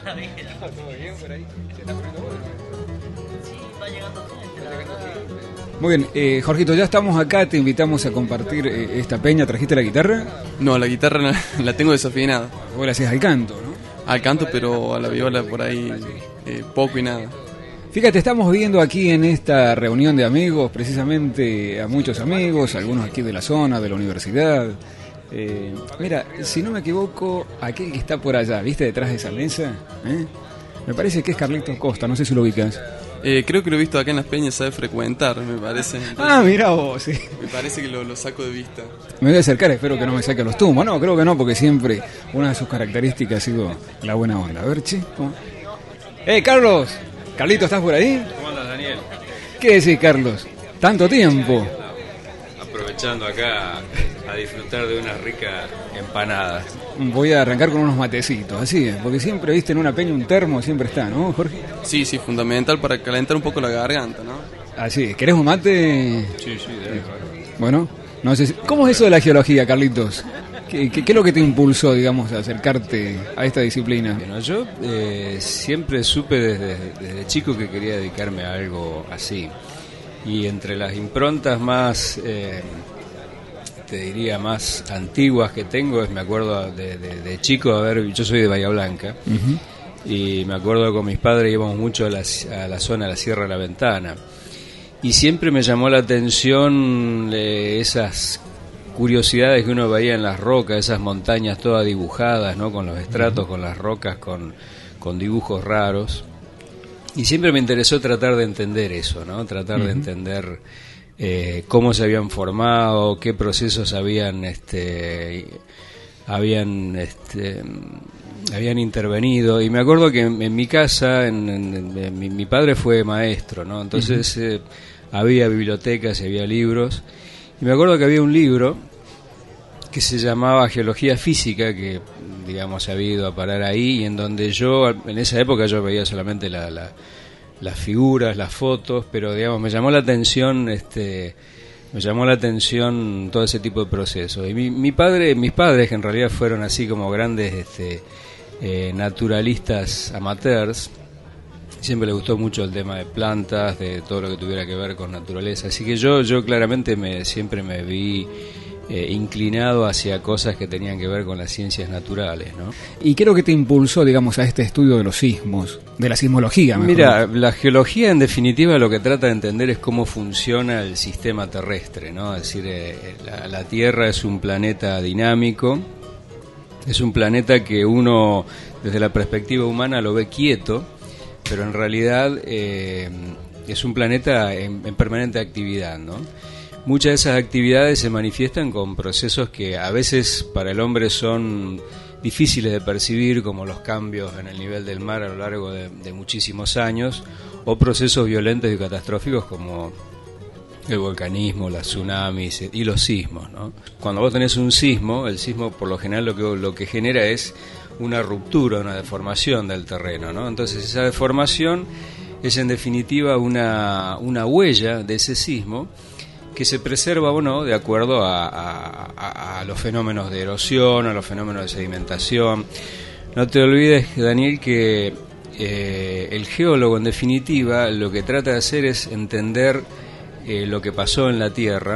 Está bien. ¿Todo bien por ahí? ¿Se está poniendo bueno? Sí, va llegando gente, la verdad. Muy bien, Jorgito, ya estamos acá, te invitamos a compartir esta peña. ¿Trajiste la guitarra? No, la guitarra la tengo desafinada. Vos la hacías al canto, ¿no? Al canto, pero a la viola por ahí poco y nada. Fíjate, estamos viendo aquí en esta reunión de amigos, precisamente a muchos amigos, algunos aquí de la zona, de la universidad. Mira, si no me equivoco, aquel que está por allá, ¿viste? Detrás de esa mesa, me parece que es Carlitos Costa, no sé si lo ubicas. Creo que lo he visto acá en las peñas, sabe frecuentar, me parece. Mira vos, sí. Me parece que lo saco de vista. Me voy a acercar, espero que no me saque los tumos. No, creo que no, porque siempre una de sus características ha sido la buena onda. A ver, che. Carlos. Carlito, ¿estás por ahí? ¿Cómo andas, Daniel? ¿Qué decís, Carlos? ¿Tanto tiempo? Aprovechando acá a disfrutar de unas ricas empanadas. Voy a arrancar con unos matecitos, así es, porque siempre, viste, en una peña un termo siempre está, ¿no, Jorge? Sí, fundamental para calentar un poco la garganta, ¿no? Así es. ¿Querés un mate? Sí, debe. Bueno, no sé ¿cómo es eso de la geología, Carlitos? ¿Qué es lo que te impulsó, digamos, a acercarte a esta disciplina? Bueno, yo siempre supe desde chico que quería dedicarme a algo así. Y entre las improntas más, te diría, más antiguas que tengo, me acuerdo de chico, yo soy de Bahía Blanca, y me acuerdo que con mis padres íbamos mucho a la zona de la Sierra de la Ventana. Y siempre me llamó la atención esas curiosidades que uno veía en las rocas, esas montañas todas dibujadas, ¿no? Con los estratos, con las rocas, con dibujos raros. Y siempre me interesó tratar de entender eso, ¿no? Tratar de entender cómo se habían formado, qué procesos habían intervenido. Y me acuerdo que en mi casa, mi padre fue maestro, ¿no? Entonces había bibliotecas y había libros. Y me acuerdo que había un libro que se llamaba Geología Física, que, digamos, había ido a parar ahí, y en donde en esa época yo veía solamente las figuras, las fotos, pero, digamos, me llamó la atención todo ese tipo de procesos. Y mis padres, que en realidad fueron así como grandes naturalistas amateurs, siempre les gustó mucho el tema de plantas, de todo lo que tuviera que ver con naturaleza, así que yo claramente siempre me vi inclinado hacia cosas que tenían que ver con las ciencias naturales, ¿no? ¿Y qué es lo que te impulsó, digamos, a este estudio de los sismos, de la sismología? Mejor. Mira, la geología en definitiva lo que trata de entender es cómo funciona el sistema terrestre, ¿no? Es decir, la Tierra es un planeta dinámico, es un planeta que uno desde la perspectiva humana lo ve quieto, pero en realidad es un planeta en permanente actividad, ¿no? Muchas de esas actividades se manifiestan con procesos que a veces para el hombre son difíciles de percibir, como los cambios en el nivel del mar a lo largo de muchísimos años, o procesos violentos y catastróficos como el volcanismo, las tsunamis y los sismos, ¿no? Cuando vos tenés un sismo, el sismo por lo general lo que genera es una ruptura, una deformación del terreno, ¿no? Entonces esa deformación es en definitiva una huella de ese sismo que se preserva o no de acuerdo a los fenómenos de erosión, a los fenómenos de sedimentación. No te olvides, Daniel, que el geólogo en definitiva lo que trata de hacer es entender lo que pasó en la Tierra,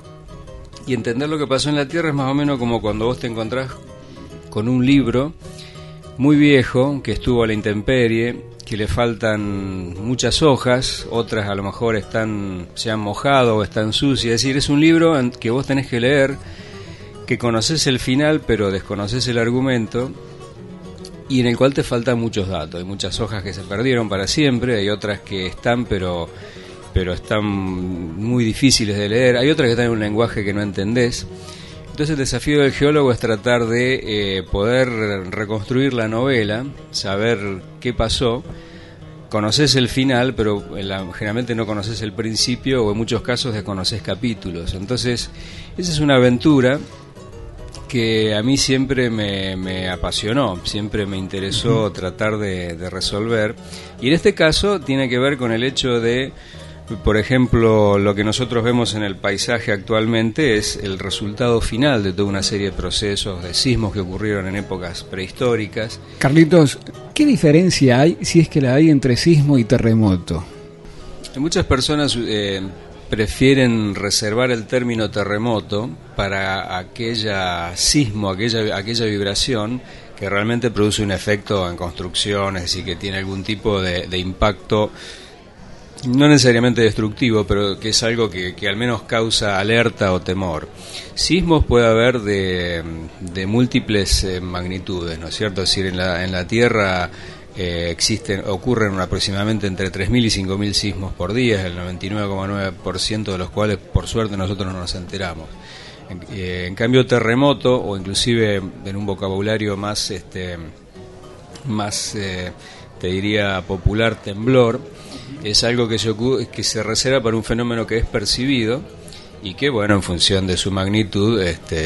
y entender lo que pasó en la Tierra es más o menos como cuando vos te encontrás con un libro muy viejo que estuvo a la intemperie, que le faltan muchas hojas, otras a lo mejor se han mojado o están sucias. Es decir, es un libro que vos tenés que leer, que conoces el final pero desconoces el argumento, y en el cual te faltan muchos datos. Hay muchas hojas que se perdieron para siempre, hay otras que están pero están muy difíciles de leer, hay otras que están en un lenguaje que no entendés. Entonces el desafío del geólogo es tratar de poder reconstruir la novela, saber qué pasó. Conoces el final, pero generalmente no conoces el principio, o en muchos casos desconoces capítulos. Entonces esa es una aventura que a mí siempre me apasionó, siempre me interesó tratar de resolver. Y en este caso tiene que ver con el hecho de Por ejemplo, lo que nosotros vemos en el paisaje actualmente es el resultado final de toda una serie de procesos, de sismos que ocurrieron en épocas prehistóricas. Carlitos, ¿qué diferencia hay, si es que la hay, entre sismo y terremoto? Muchas personas prefieren reservar el término terremoto para aquella sismo, aquella vibración que realmente produce un efecto en construcción, es decir, que tiene algún tipo de impacto, no necesariamente destructivo, pero que es algo que al menos causa alerta o temor. Sismos puede haber de múltiples magnitudes, ¿no es cierto? Es decir, en la Tierra ocurren aproximadamente entre 3.000 y 5.000 sismos por día, el 99,9% de los cuales, por suerte, nosotros no nos enteramos. En cambio, terremoto, o inclusive en un vocabulario más te diría popular, temblor, es algo que se reserva para un fenómeno que es percibido y que, bueno, en función de su magnitud,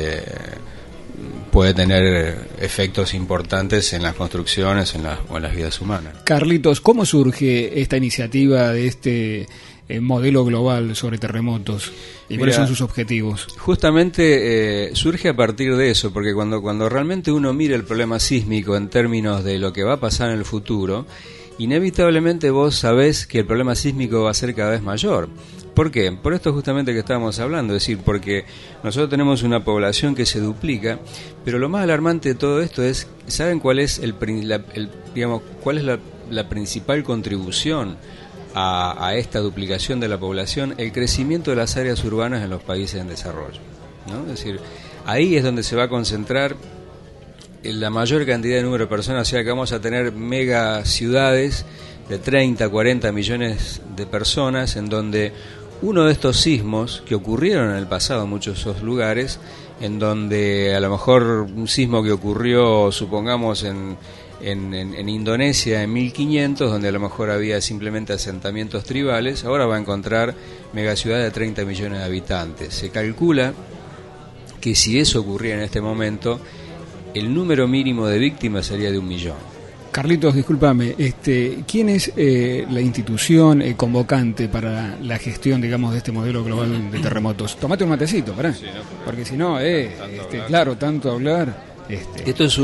puede tener efectos importantes en las construcciones o en las vidas humanas. Carlitos, ¿cómo surge esta iniciativa de este modelo global sobre terremotos? ¿Y cuáles son sus objetivos? Justamente surge a partir de eso, porque cuando realmente uno mira el problema sísmico en términos de lo que va a pasar en el futuro, inevitablemente vos sabés que el problema sísmico va a ser cada vez mayor. ¿Por qué? Por esto justamente que estábamos hablando, es decir, porque nosotros tenemos una población que se duplica, pero lo más alarmante de todo esto es, ¿saben cuál es cuál es la principal contribución a esta duplicación de la población? El crecimiento de las áreas urbanas en los países en desarrollo, ¿no? Es decir, ahí es donde se va a concentrar la mayor cantidad de número de personas, o sea que vamos a tener mega ciudades de 30, 40 millones de personas, en donde uno de estos sismos que ocurrieron en el pasado en muchos de esos lugares, en donde a lo mejor un sismo que ocurrió, supongamos, en Indonesia en 1500, donde a lo mejor había simplemente asentamientos tribales, ahora va a encontrar megaciudades de 30 millones de habitantes. Se calcula que si eso ocurriera en este momento, el número mínimo de víctimas sería de 1 millón. Carlitos, discúlpame, ¿quién es la institución convocante para la gestión, digamos, de este modelo global de terremotos? Tomate un matecito, ¿verdad? Sí, no, porque si no, claro, tanto hablar. Esto es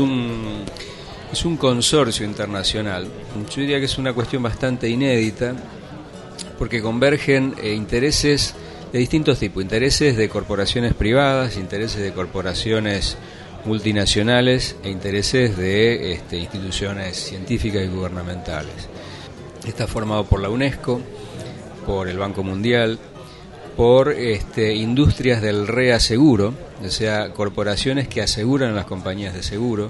un consorcio internacional. Yo diría que es una cuestión bastante inédita, porque convergen intereses de distintos tipos, intereses de corporaciones privadas, intereses de corporaciones multinacionales e intereses de instituciones científicas y gubernamentales. Está formado por la UNESCO, por el Banco Mundial, por industrias del reaseguro, o sea, corporaciones que aseguran a las compañías de seguro,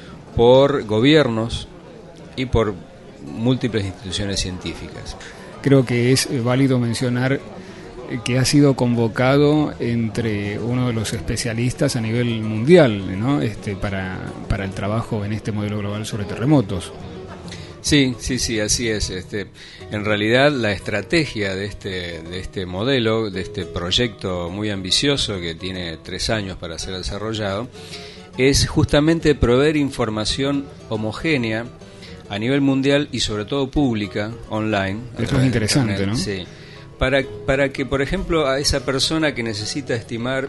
por gobiernos y por múltiples instituciones científicas. Creo que es válido mencionar que ha sido convocado entre uno de los especialistas a nivel mundial, ¿no? Para el trabajo en este modelo global sobre terremotos. Sí, así es. En realidad la estrategia de este modelo, de este proyecto muy ambicioso que tiene 3 años para ser desarrollado, es justamente proveer información homogénea a nivel mundial y sobre todo pública, online. Esto es interesante, Internet, ¿no? Sí. Para que, por ejemplo, a esa persona que necesita estimar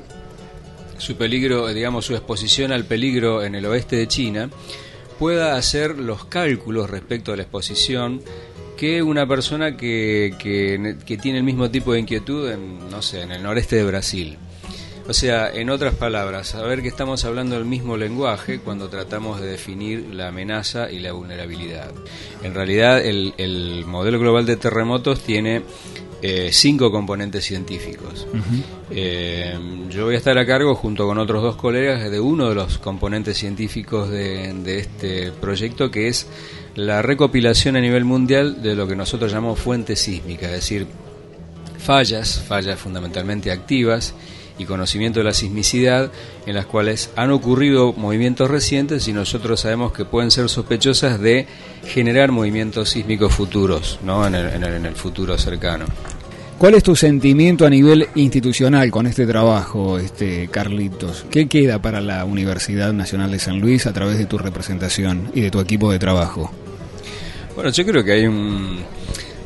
su peligro, digamos, su exposición al peligro en el oeste de China, pueda hacer los cálculos respecto a la exposición que una persona que tiene el mismo tipo de inquietud en el noreste de Brasil. O sea, en otras palabras, saber que estamos hablando del mismo lenguaje cuando tratamos de definir la amenaza y la vulnerabilidad. En realidad, el modelo global de terremotos tiene 5 componentes científicos. Uh-huh. Yo voy a estar a cargo, junto con otros 2 colegas, de uno de los componentes científicos de este proyecto, que es la recopilación a nivel mundial de lo que nosotros llamamos fuentes sísmicas, es decir, fallas fundamentalmente activas y conocimiento de la sismicidad, en las cuales han ocurrido movimientos recientes y nosotros sabemos que pueden ser sospechosas de generar movimientos sísmicos futuros, ¿no? en el futuro cercano. ¿Cuál es tu sentimiento a nivel institucional con este trabajo, Carlitos? ¿Qué queda para la Universidad Nacional de San Luis a través de tu representación y de tu equipo de trabajo? Bueno, yo creo que hay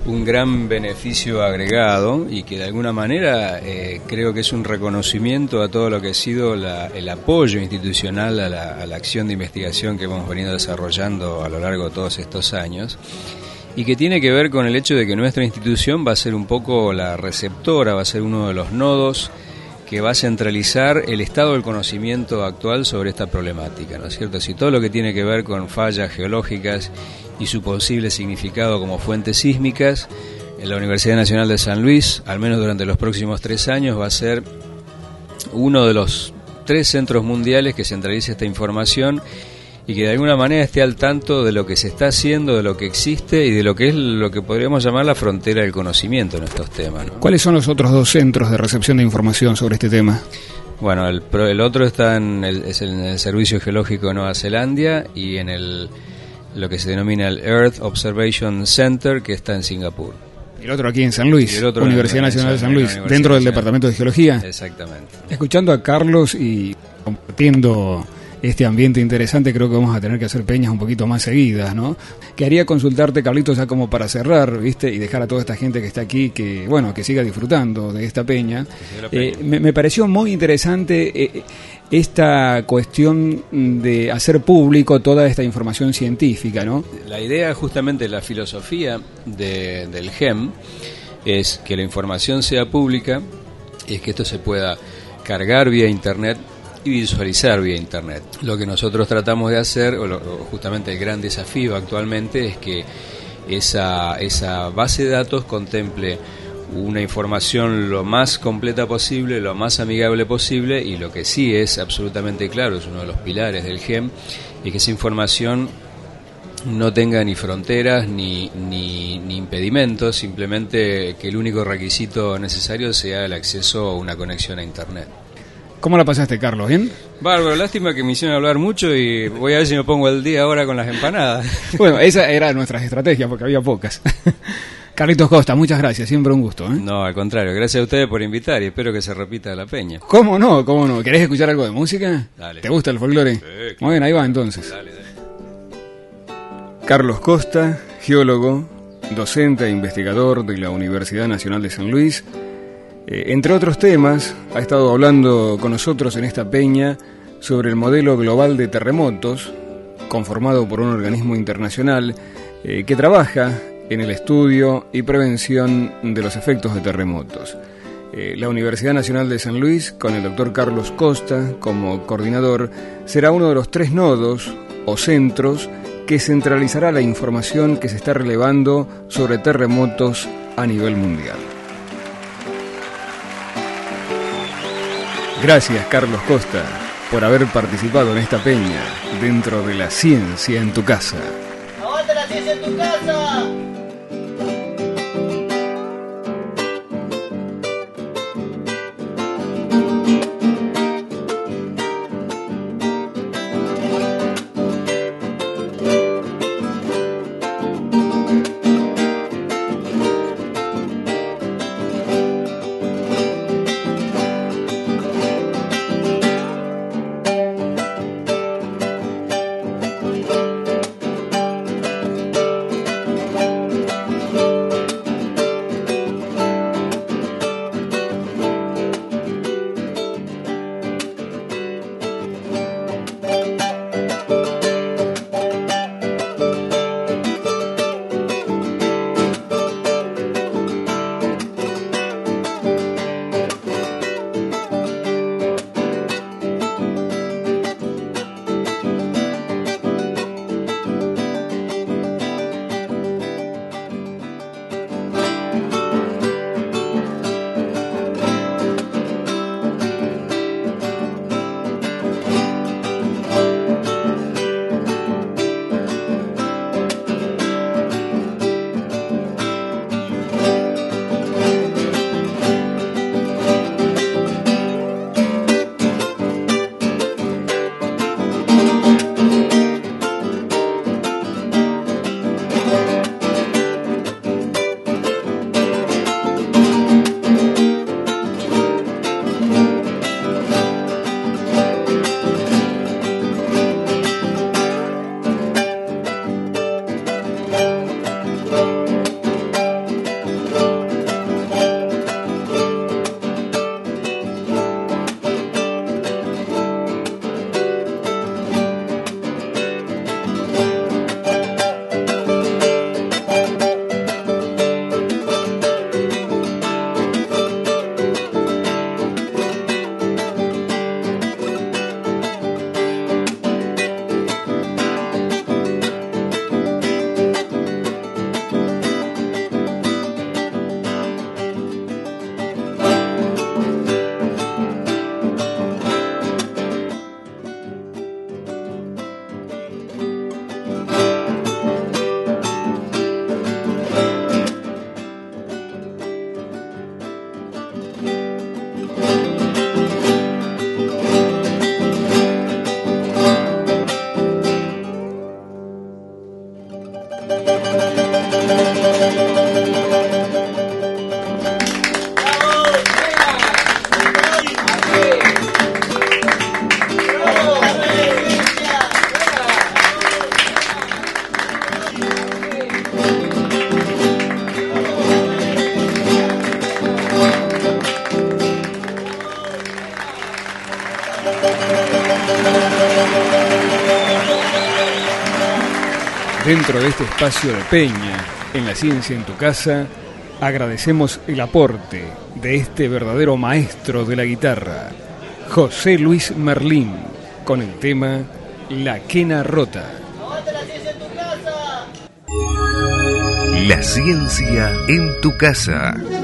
un gran beneficio agregado y que de alguna manera creo que es un reconocimiento a todo lo que ha sido el apoyo institucional a la acción de investigación que hemos venido desarrollando a lo largo de todos estos años, y que tiene que ver con el hecho de que nuestra institución va a ser un poco la receptora, va a ser uno de los nodos que va a centralizar el estado del conocimiento actual sobre esta problemática, ¿no es cierto? Si todo lo que tiene que ver con fallas geológicas y su posible significado como fuentes sísmicas, en la Universidad Nacional de San Luis, al menos durante los próximos 3 años, va a ser uno de los 3 centros mundiales que centralice esta información y que de alguna manera esté al tanto de lo que se está haciendo, de lo que existe y de lo que es lo que podríamos llamar la frontera del conocimiento en estos temas, ¿no? ¿Cuáles son los otros 2 centros de recepción de información sobre este tema? Bueno, el otro está en el Servicio Geológico de Nueva Zelanda y en lo que se denomina el Earth Observation Center, que está en Singapur. Y el otro aquí en San Luis, Universidad Nacional de San Luis, dentro del Nacional. Departamento de Geología. Exactamente. Escuchando a Carlos y compartiendo este ambiente interesante, creo que vamos a tener que hacer peñas un poquito más seguidas, ¿no? Quería consultarte, Carlitos, ya como para cerrar, ¿viste? Y dejar a toda esta gente que está aquí, que siga disfrutando de esta peña. Me pareció muy interesante esta cuestión de hacer público toda esta información científica, ¿no? La idea, justamente, la filosofía del GEM es que la información sea pública, es que esto se pueda cargar vía Internet y visualizar vía Internet. Lo que nosotros tratamos de hacer, justamente el gran desafío actualmente, es que esa base de datos contemple una información lo más completa posible, lo más amigable posible, y lo que sí es absolutamente claro, es uno de los pilares del GEM, es que esa información no tenga ni fronteras ni impedimentos, simplemente que el único requisito necesario sea el acceso a una conexión a Internet. ¿Cómo la pasaste, Carlos? ¿Bien? Bárbaro, lástima que me hicieron hablar mucho y voy a ver si me pongo al día ahora con las empanadas. Bueno, esa era nuestra estrategia porque había pocas. Carlitos Costa, muchas gracias, siempre un gusto, ¿eh? No, al contrario, gracias a ustedes por invitar y espero que se repita la peña. ¿Cómo no? ¿Cómo no? ¿Querés escuchar algo de música? Dale. ¿Te gusta el folclore? Sí, claro. Muy bien, ahí va entonces. Dale. Carlos Costa, geólogo, docente e investigador de la Universidad Nacional de San Luis. Entre otros temas, ha estado hablando con nosotros en esta peña sobre el modelo global de terremotos, conformado por un organismo internacional que trabaja en el estudio y prevención de los efectos de terremotos. La Universidad Nacional de San Luis, con el doctor Carlos Costa como coordinador, será uno de los 3 nodos o centros que centralizará la información que se está relevando sobre terremotos a nivel mundial. Gracias, Carlos Costa, por haber participado en esta peña dentro de la ciencia en tu casa. ¡Aguanta la ciencia en tu casa! Dentro de este espacio de Peña, en la ciencia en tu casa, agradecemos el aporte de este verdadero maestro de la guitarra, José Luis Merlín, con el tema La Quena Rota. ¡Aguante la ciencia en tu casa! La ciencia en tu casa.